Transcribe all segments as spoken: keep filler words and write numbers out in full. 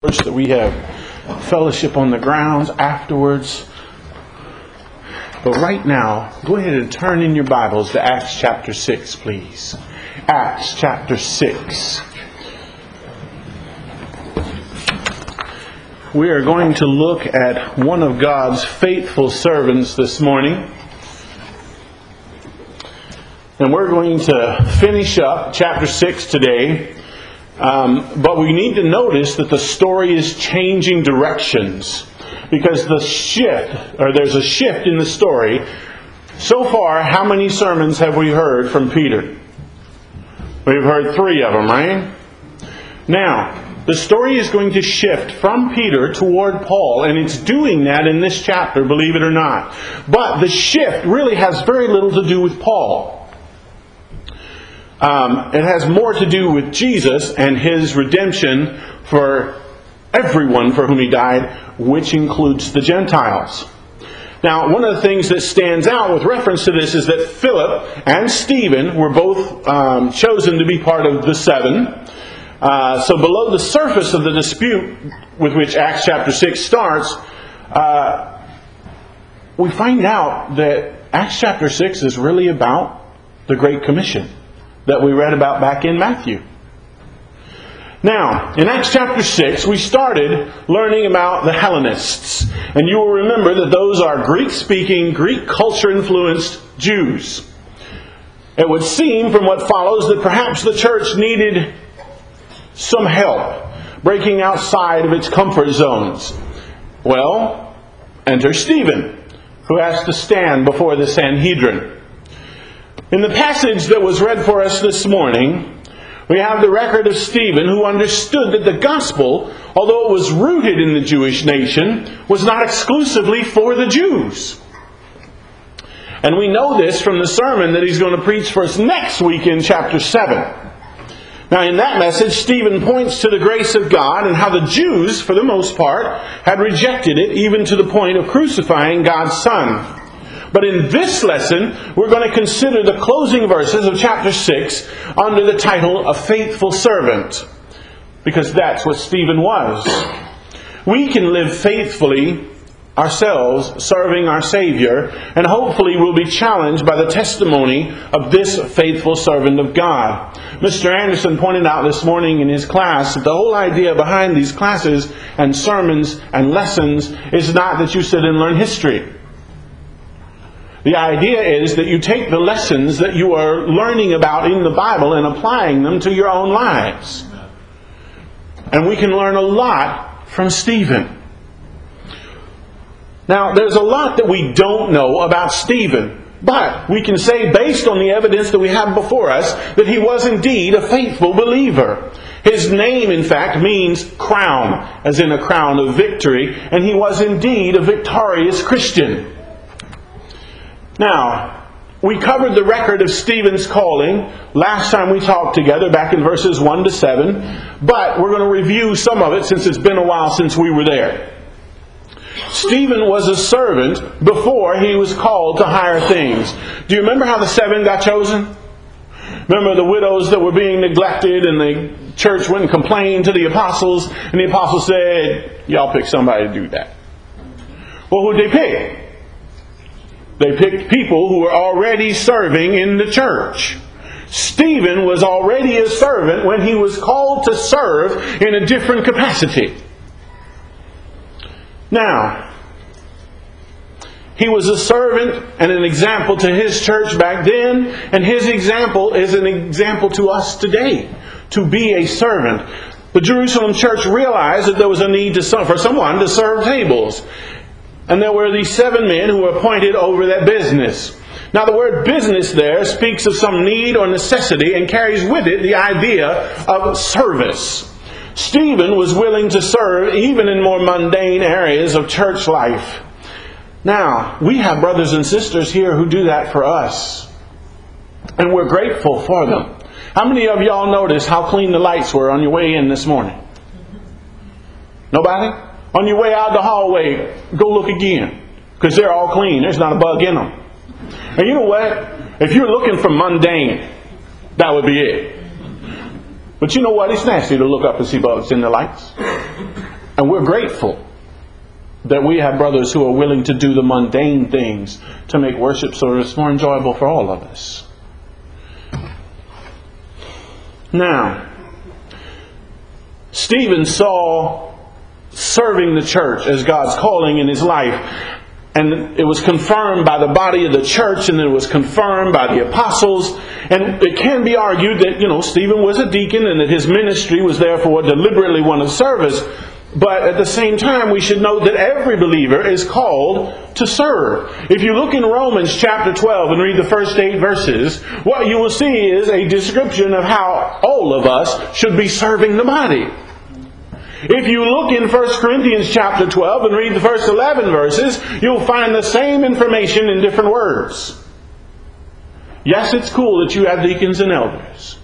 that we have fellowship on the grounds afterwards. But right now, go ahead and turn in your Bibles to Acts chapter six, please. Acts chapter six. We are going to look at one of God's faithful servants this morning. And we're going to finish up chapter six today. Um, but we need to notice that the story is changing directions. Because the shift, or there's a shift in the story. So far, how many sermons have we heard from Peter? We've heard three of them, right? Now, the story is going to shift from Peter toward Paul, and it's doing that in this chapter, believe it or not. But the shift really has very little to do with Paul. Um, it has more to do with Jesus and His redemption for everyone for whom He died, which includes the Gentiles. Now, one of the things that stands out with reference to this is that Philip and Stephen were both um, chosen to be part of the seven. Uh, so below the surface of the dispute with which Acts chapter six starts, uh, we find out that Acts chapter six is really about the Great Commission that we read about back in Matthew. Now, in Acts chapter six, we started learning about the Hellenists. And you will remember that those are Greek-speaking, Greek culture-influenced Jews. It would seem from what follows that perhaps the church needed some help breaking outside of its comfort zones. Well, enter Stephen, who has to stand before the Sanhedrin. In the passage that was read for us this morning, we have the record of Stephen, who understood that the gospel, although it was rooted in the Jewish nation, was not exclusively for the Jews. And we know this from the sermon that he's going to preach for us next week in chapter seven. Now, in that message, Stephen points to the grace of God and how the Jews, for the most part, had rejected it, even to the point of crucifying God's Son. But in this lesson, we're going to consider the closing verses of chapter six under the title, A Faithful Servant. Because that's what Stephen was. We can live faithfully ourselves, serving our Savior, and hopefully we'll be challenged by the testimony of this faithful servant of God. Mister Anderson pointed out this morning in his class that the whole idea behind these classes and sermons and lessons is not that you sit and learn history. The idea is that you take the lessons that you are learning about in the Bible and applying them to your own lives. And we can learn a lot from Stephen. Now, there's a lot that we don't know about Stephen. But we can say, based on the evidence that we have before us, that he was indeed a faithful believer. His name, in fact, means crown, as in a crown of victory. And he was indeed a victorious Christian. Now, we covered the record of Stephen's calling last time we talked together, back in verses one to seven. But we're going to review some of it since it's been a while since we were there. Stephen was a servant before he was called to higher things. Do you remember how the seven got chosen? Remember the widows that were being neglected and the church went and complained to the apostles, and the apostles said, y'all pick somebody to do that. Well, who'd they pick? They picked people who were already serving in the church. Stephen was already a servant when he was called to serve in a different capacity. Now, he was a servant and an example to his church back then, and his example is an example to us today, to be a servant. The Jerusalem church realized that there was a need to, for someone to serve tables. And there were these seven men who were appointed over that business. Now the word business there speaks of some need or necessity and carries with it the idea of service. Stephen was willing to serve even in more mundane areas of church life. Now, we have brothers and sisters here who do that for us. And we're grateful for them. How many of y'all noticed how clean the lights were on your way in this morning? Nobody? On your way out the hallway, go look again. Because they're all clean. There's not a bug in them. And you know what? If you're looking for mundane, that would be it. But you know what? It's nasty to look up and see bugs in the lights. And we're grateful that we have brothers who are willing to do the mundane things to make worship service more enjoyable for all of us. Now, Stephen saw serving the church as God's calling in his life. And it was confirmed by the body of the church, and then it was confirmed by the apostles. And it can be argued that, you know, Stephen was a deacon and that his ministry was therefore deliberately one of service. But at the same time, we should note that every believer is called to serve. If you look in Romans chapter twelve and read the first eight verses, what you will see is a description of how all of us should be serving the body. If you look in First Corinthians chapter twelve and read the first eleven verses, you'll find the same information in different words. Yes, it's cool that you have deacons and elders.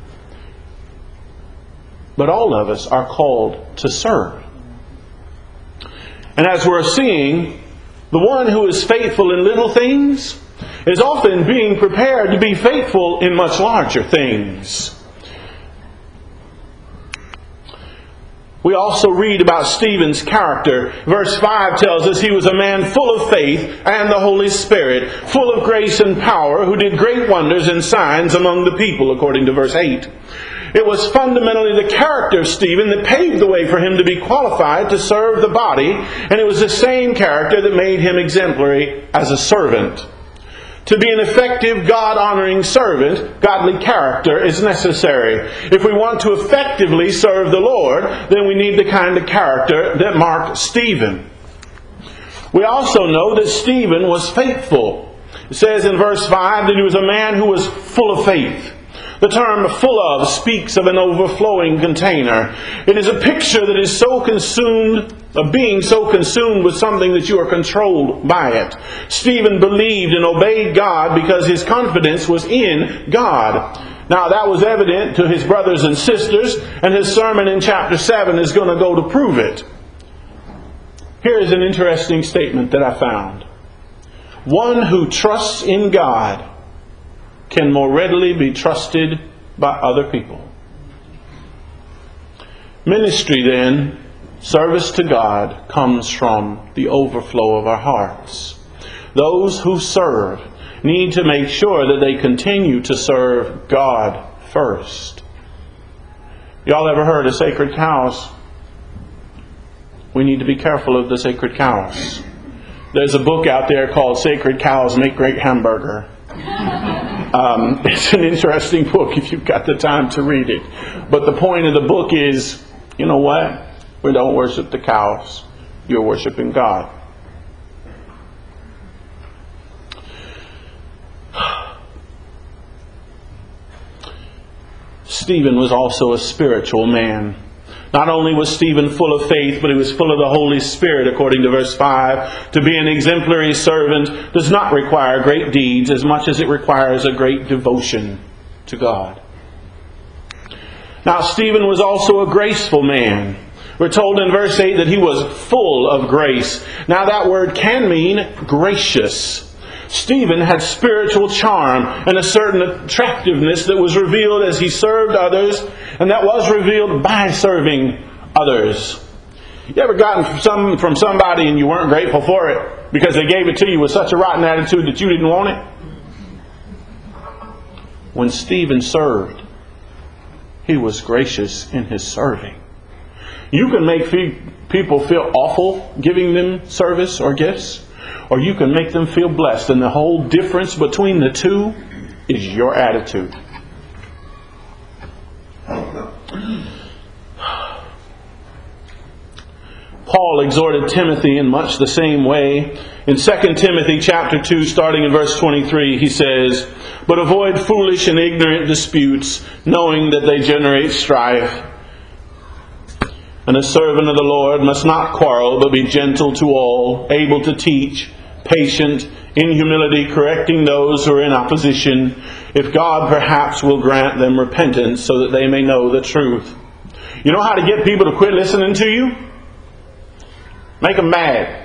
But all of us are called to serve. And as we're seeing, the one who is faithful in little things is often being prepared to be faithful in much larger things. We also read about Stephen's character. Verse five tells us he was a man full of faith and the Holy Spirit, full of grace and power, who did great wonders and signs among the people, according to verse eight. It was fundamentally the character of Stephen that paved the way for him to be qualified to serve the body, and it was the same character that made him exemplary as a servant. To be an effective, God-honoring servant, godly character is necessary. If we want to effectively serve the Lord, then we need the kind of character that marked Stephen. We also know that Stephen was faithful. It says in verse five that he was a man who was full of faith. The term full of speaks of an overflowing container. It is a picture that is so consumed, of being so consumed with something that you are controlled by it. Stephen believed and obeyed God because his confidence was in God. Now that was evident to his brothers and sisters, and his sermon in chapter seven is going to go to prove it. Here is an interesting statement that I found. One who trusts in God can more readily be trusted by other people. Ministry, then, service to God, comes from the overflow of our hearts. Those who serve need to make sure that they continue to serve God first. Y'all ever heard of sacred cows? We need to be careful of the sacred cows. There's a book out there called Sacred Cows Make Great Hamburger. Um, it's an interesting book if you've got the time to read it. But the point of the book is, you know what? We don't worship the cows. You're worshiping God. Stephen was also a spiritual man. Not only was Stephen full of faith, but he was full of the Holy Spirit, according to verse five. To be an exemplary servant does not require great deeds as much as it requires a great devotion to God. Now, Stephen was also a graceful man. We're told in verse eight that he was full of grace. Now, that word can mean gracious. Stephen had spiritual charm and a certain attractiveness that was revealed as he served others, and that was revealed by serving others. You ever gotten some from somebody and you weren't grateful for it because they gave it to you with such a rotten attitude that you didn't want it? When Stephen served, he was gracious in his serving. You can make people feel awful giving them service or gifts, or you can make them feel blessed. And the whole difference between the two is your attitude. Paul exhorted Timothy in much the same way. In Second Timothy chapter two, starting in verse twenty-three, he says, "But avoid foolish and ignorant disputes, knowing that they generate strife. And a servant of the Lord must not quarrel, but be gentle to all, able to teach, patient, in humility correcting those who are in opposition, if God perhaps will grant them repentance so that they may know the truth." You know how to get people to quit listening to you? Make them mad.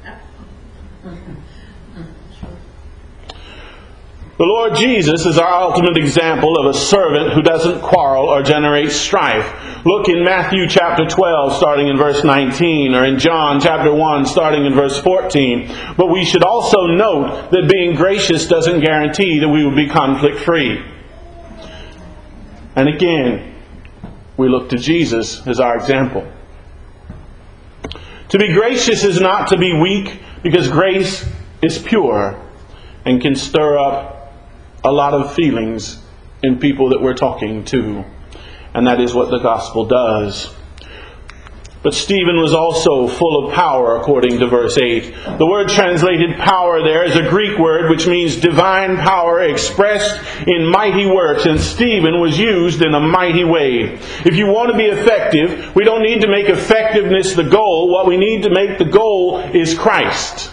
The Lord Jesus is our ultimate example of a servant who doesn't quarrel or generate strife. Look in Matthew chapter twelve, starting in verse nineteen, or in John chapter one, starting in verse fourteen. But we should also note that being gracious doesn't guarantee that we will be conflict-free. And again, we look to Jesus as our example. To be gracious is not to be weak, because grace is pure and can stir up a lot of feelings in people that we're talking to. And that is what the gospel does. But Stephen was also full of power, according to verse eight. The word translated power there is a Greek word which means divine power expressed in mighty works. And Stephen was used in a mighty way. If you want to be effective, we don't need to make effectiveness the goal. What we need to make the goal is Christ.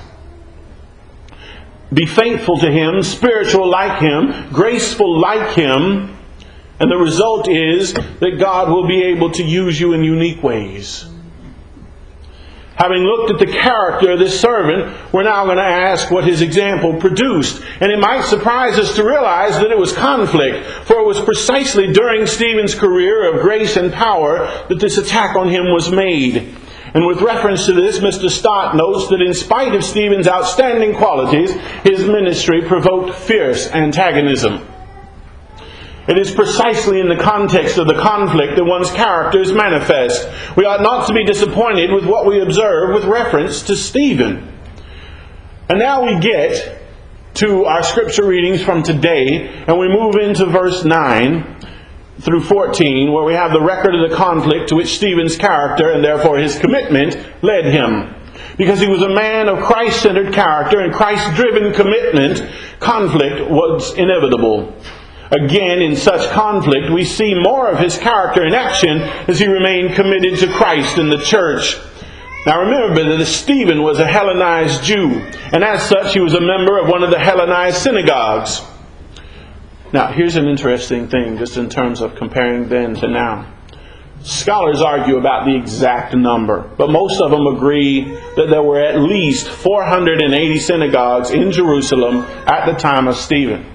Be faithful to Him, spiritual like Him, graceful like Him. And the result is that God will be able to use you in unique ways. Having looked at the character of this servant, we're now going to ask what his example produced. And it might surprise us to realize that it was conflict, for it was precisely during Stephen's career of grace and power that this attack on him was made. And with reference to this, Mister Stott notes that in spite of Stephen's outstanding qualities, his ministry provoked fierce antagonism. It is precisely in the context of the conflict that one's character is manifest. We ought not to be disappointed with what we observe with reference to Stephen. And now we get to our scripture readings from today, and we move into verse nine through fourteen, where we have the record of the conflict to which Stephen's character, and therefore his commitment, led him. Because he was a man of Christ-centered character and Christ-driven commitment, conflict was inevitable. Again, in such conflict, we see more of his character in action as he remained committed to Christ and the church. Now remember that Stephen was a Hellenized Jew, and as such he was a member of one of the Hellenized synagogues. Now here's an interesting thing, just in terms of comparing then to now. Scholars argue about the exact number, but most of them agree that there were at least four hundred eighty synagogues in Jerusalem at the time of Stephen.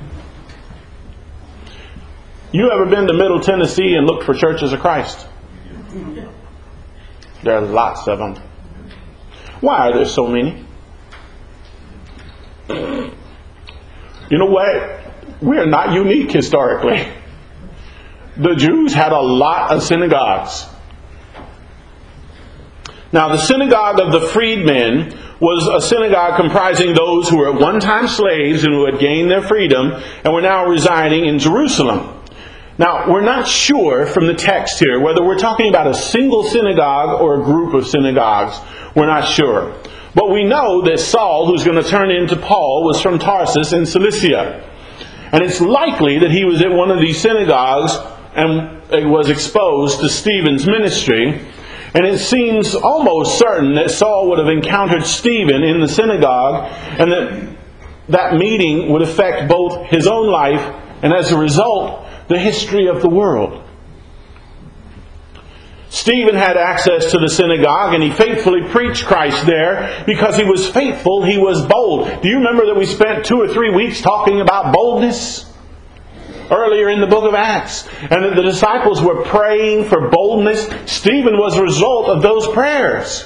You ever been to Middle Tennessee and looked for Churches of Christ? There are lots of them. Why are there so many? You know what? We are not unique historically. The Jews had a lot of synagogues. Now, the synagogue of the freedmen was a synagogue comprising those who were at one time slaves and who had gained their freedom and were now residing in Jerusalem. Now, we're not sure from the text here whether we're talking about a single synagogue or a group of synagogues. We're not sure. But we know that Saul, who's going to turn into Paul, was from Tarsus in Cilicia. And it's likely that he was at one of these synagogues and was exposed to Stephen's ministry. And it seems almost certain that Saul would have encountered Stephen in the synagogue, and that that meeting would affect both his own life and, as a result, the history of the world. Stephen had access to the synagogue, and he faithfully preached Christ there. Because he was faithful, he was bold. Do you remember that we spent two or three weeks talking about boldness earlier in the book of Acts? And that the disciples were praying for boldness. Stephen was a result of those prayers.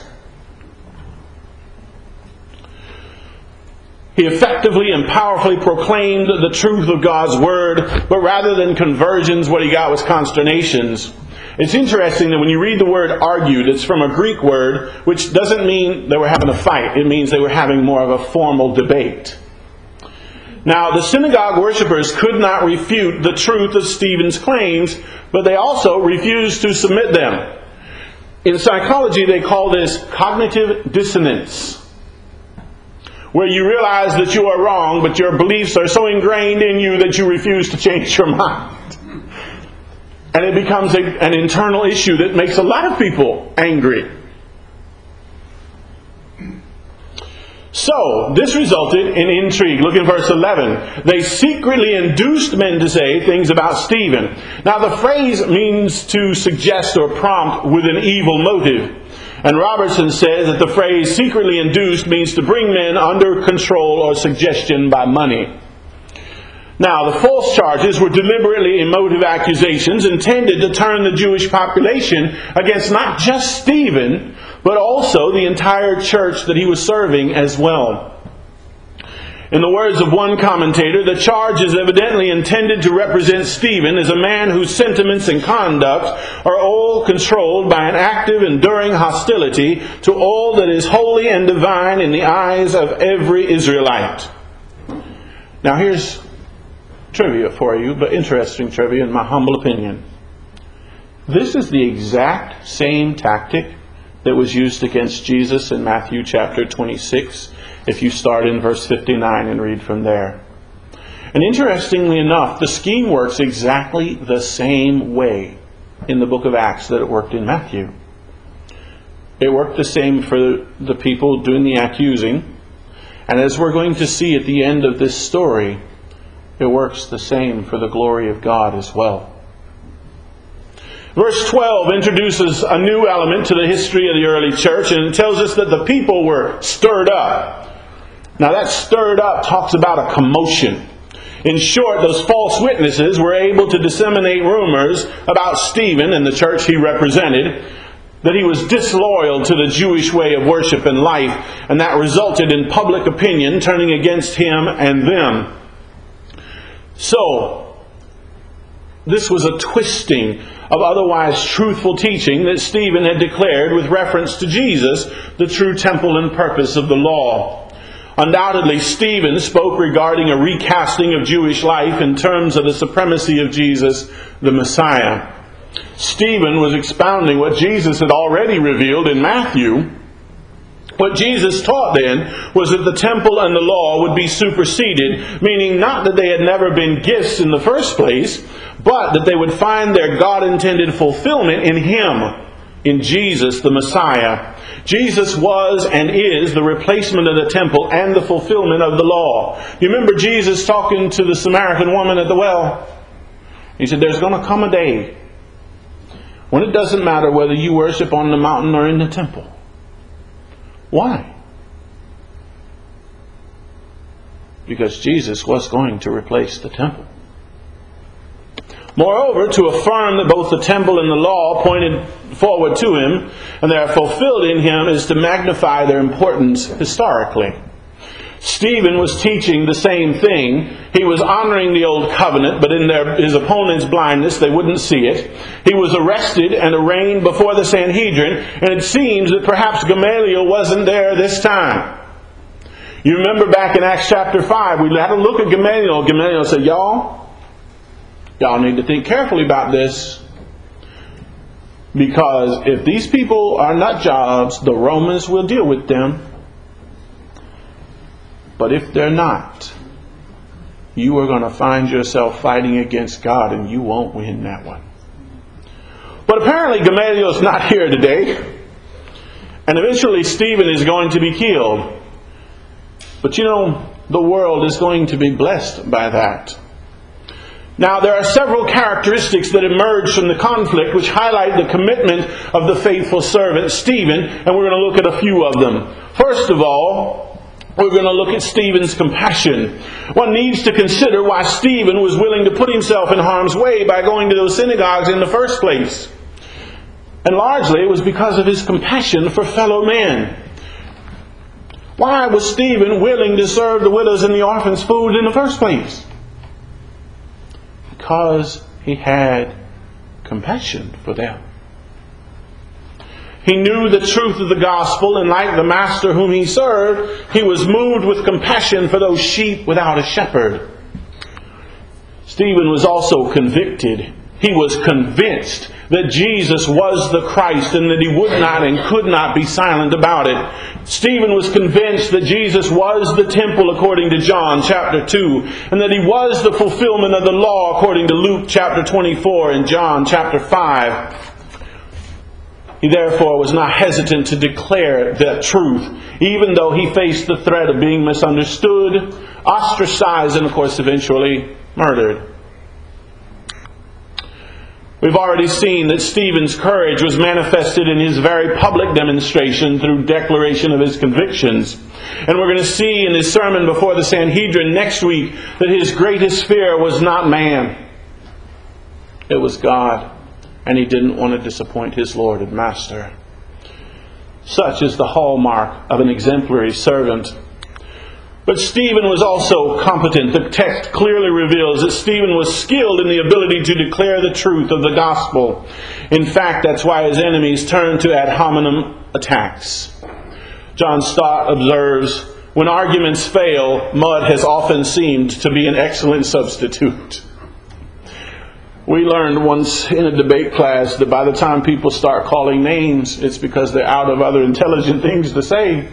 He effectively and powerfully proclaimed the truth of God's Word, but rather than conversions, what he got was consternations. It's interesting that when you read the word argued, it's from a Greek word, which doesn't mean they were having a fight. It means they were having more of a formal debate. Now, the synagogue worshippers could not refute the truth of Stephen's claims, but they also refused to submit them. In psychology, they call this cognitive dissonance, where you realize that you are wrong, but your beliefs are so ingrained in you that you refuse to change your mind. And it becomes a, an internal issue that makes a lot of people angry. So, this resulted in intrigue. Look in verse eleven. They secretly induced men to say things about Stephen. Now, the phrase means to suggest or prompt with an evil motive. And Robertson says that the phrase secretly induced means to bring men under control or suggestion by money. Now, the false charges were deliberately emotive accusations intended to turn the Jewish population against not just Stephen, but also the entire church that he was serving as well. In the words of one commentator, the charge is evidently intended to represent Stephen as a man whose sentiments and conduct are all controlled by an active, enduring hostility to all that is holy and divine in the eyes of every Israelite. Now here's trivia for you, but interesting trivia in my humble opinion. This is the exact same tactic that was used against Jesus in Matthew chapter twenty-six, if you start in verse fifty-nine and read from there. And interestingly enough, the scheme works exactly the same way in the book of Acts that it worked in Matthew. It worked the same for the people doing the accusing. And as we're going to see at the end of this story, it works the same for the glory of God as well. Verse twelve introduces a new element to the history of the early church, and it tells us that the people were stirred up. Now that stirred up talks about a commotion. In short, those false witnesses were able to disseminate rumors about Stephen and the church he represented, that he was disloyal to the Jewish way of worship and life, and that resulted in public opinion turning against him and them. So, this was a twisting of otherwise truthful teaching that Stephen had declared with reference to Jesus, the true temple and purpose of the law. Undoubtedly, Stephen spoke regarding a recasting of Jewish life in terms of the supremacy of Jesus, the Messiah. Stephen was expounding what Jesus had already revealed in Matthew. What Jesus taught then was that the temple and the law would be superseded, meaning not that they had never been gifts in the first place, but that they would find their God-intended fulfillment in Him, in Jesus the Messiah. Jesus was and is the replacement of the temple and the fulfillment of the law. You remember Jesus talking to the Samaritan woman at the well? He said, there's going to come a day when it doesn't matter whether you worship on the mountain or in the temple. Why? Because Jesus was going to replace the temple. Moreover, to affirm that both the temple and the law pointed forward to Him and they are fulfilled in Him is to magnify their importance historically. Stephen was teaching the same thing. He was honoring the old covenant, but in their, his opponent's blindness, they wouldn't see it. He was arrested and arraigned before the Sanhedrin, and it seems that perhaps Gamaliel wasn't there this time. You remember back in Acts chapter five, we had a look at Gamaliel. Gamaliel said, y'all, y'all need to think carefully about this. Because if these people are nut jobs, the Romans will deal with them. But if they're not, you are going to find yourself fighting against God and you won't win that one. But apparently Gamaliel is not here today. And eventually Stephen is going to be killed. But you know, the world is going to be blessed by that. Now, there are several characteristics that emerge from the conflict which highlight the commitment of the faithful servant Stephen, and we're going to look at a few of them. First of all, we're going to look at Stephen's compassion. One needs to consider why Stephen was willing to put himself in harm's way by going to those synagogues in the first place. And largely it was because of his compassion for fellow men. Why was Stephen willing to serve the widows and the orphans food in the first place? Because he had compassion for them. He knew the truth of the gospel, and like the master whom he served, he was moved with compassion for those sheep without a shepherd. Stephen was also convicted. He was convinced that Jesus was the Christ and that he would not and could not be silent about it. Stephen was convinced that Jesus was the temple according to John chapter two, and that he was the fulfillment of the law according to Luke chapter twenty-four and John chapter five. He therefore was not hesitant to declare that truth, even though he faced the threat of being misunderstood, ostracized, and of course eventually murdered. We've already seen that Stephen's courage was manifested in his very public demonstration through declaration of his convictions. And we're going to see in his sermon before the Sanhedrin next week that his greatest fear was not man. It was God. And he didn't want to disappoint his Lord and Master. Such is the hallmark of an exemplary servant. But Stephen was also competent. The text clearly reveals that Stephen was skilled in the ability to declare the truth of the gospel. In fact, that's why his enemies turned to ad hominem attacks. John Stott observes, when arguments fail, mud has often seemed to be an excellent substitute. We learned once in a debate class that by the time people start calling names, it's because they're out of other intelligent things to say.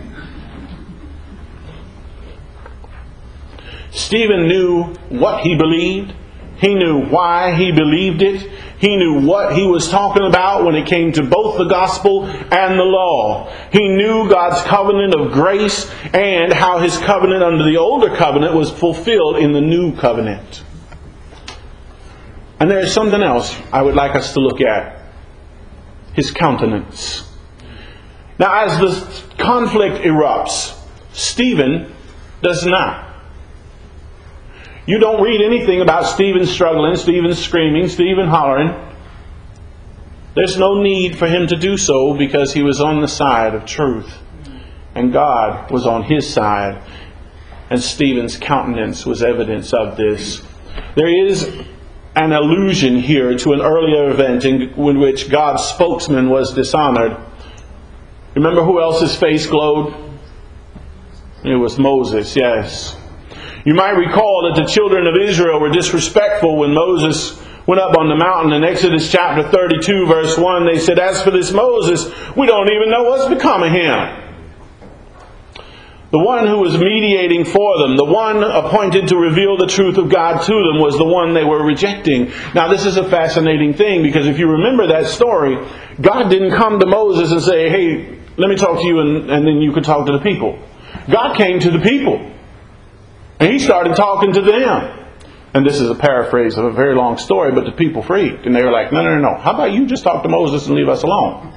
Stephen knew what he believed. He knew why he believed it. He knew what he was talking about when it came to both the gospel and the law. He knew God's covenant of grace and how his covenant under the older covenant was fulfilled in the new covenant. And there is something else I would like us to look at. His countenance. Now, as the conflict erupts, Stephen does not. You don't read anything about Stephen struggling, Stephen screaming, Stephen hollering. There's no need for him to do so because he was on the side of truth. And God was on his side. And Stephen's countenance was evidence of this. There is an allusion here to an earlier event in which God's spokesman was dishonored. Remember who else's face glowed? It was Moses, yes. You might recall that the children of Israel were disrespectful when Moses went up on the mountain. In Exodus chapter thirty-two, verse one, they said, "As for this Moses, we don't even know what's become of him." The one who was mediating for them, the one appointed to reveal the truth of God to them, was the one they were rejecting. Now this is a fascinating thing, because if you remember that story, God didn't come to Moses and say, "Hey, let me talk to you and, and then you can talk to the people." God came to the people. And he started talking to them. And this is a paraphrase of a very long story, but the people freaked. And they were like, no, no, no, no. How about you just talk to Moses and leave us alone?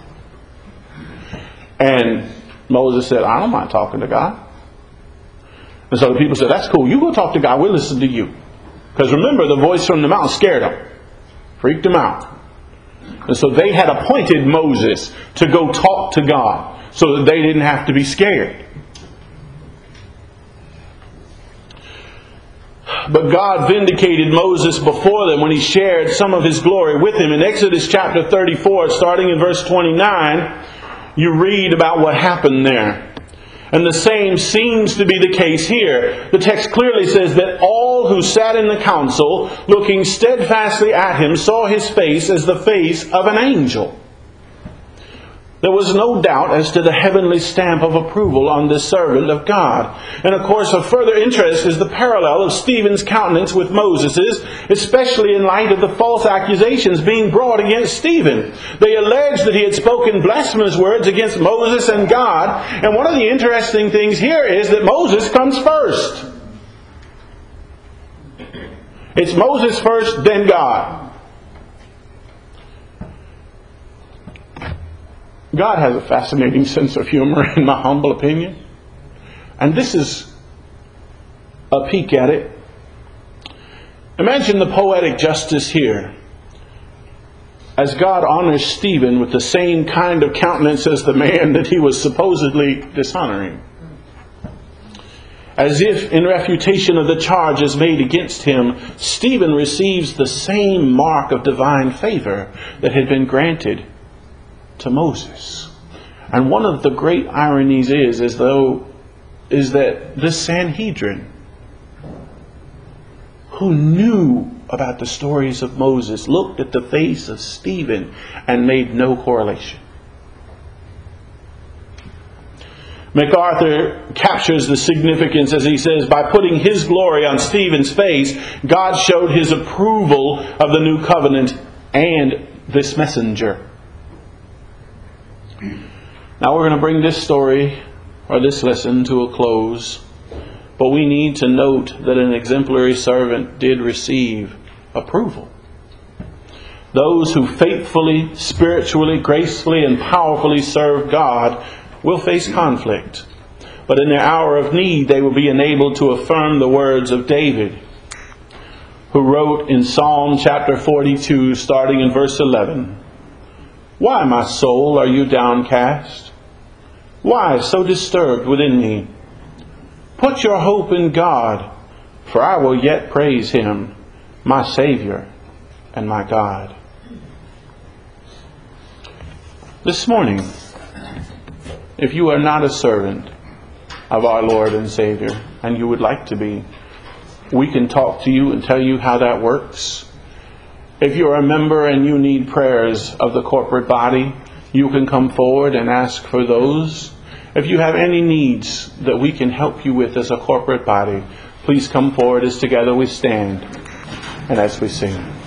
And Moses said, I don't mind talking to God. And so the people said, that's cool. You go talk to God. We'll listen to you. Because remember, the voice from the mountain scared them. Freaked them out. And so they had appointed Moses to go talk to God so that they didn't have to be scared. But God vindicated Moses before them when he shared some of his glory with him. In Exodus chapter thirty-four, starting in verse twenty-nine, you read about what happened there. And the same seems to be the case here. The text clearly says that all who sat in the council, looking steadfastly at him, saw his face as the face of an angel. There was no doubt as to the heavenly stamp of approval on this servant of God. And of course, of further interest is the parallel of Stephen's countenance with Moses's, especially in light of the false accusations being brought against Stephen. They alleged that he had spoken blasphemous words against Moses and God. And one of the interesting things here is that Moses comes first. It's Moses first, then God. God has a fascinating sense of humor, in my humble opinion. And this is a peek at it. Imagine the poetic justice here. As God honors Stephen with the same kind of countenance as the man that he was supposedly dishonoring. As if in refutation of the charges made against him, Stephen receives the same mark of divine favor that had been granted to Moses. And one of the great ironies is, as though, is that this Sanhedrin, who knew about the stories of Moses, looked at the face of Stephen and made no correlation. MacArthur captures the significance as he says, by putting his glory on Stephen's face, God showed his approval of the new covenant and this messenger. Now we're going to bring this story, or this lesson, to a close. But we need to note that an exemplary servant did receive approval. Those who faithfully, spiritually, gracefully, and powerfully serve God will face conflict. but in their hour of need they will be enabled to affirm the words of David, who wrote in Psalm chapter forty-two, starting in verse eleven, "Why, my soul, are you downcast? Why so disturbed within me? Put your hope in God, for I will yet praise him, my Savior and my God." This morning, if you are not a servant of our Lord and Savior, and you would like to be, we can talk to you and tell you how that works. If you're a member and you need prayers of the corporate body, you can come forward and ask for those. If you have any needs that we can help you with as a corporate body, please come forward as together we stand and as we sing.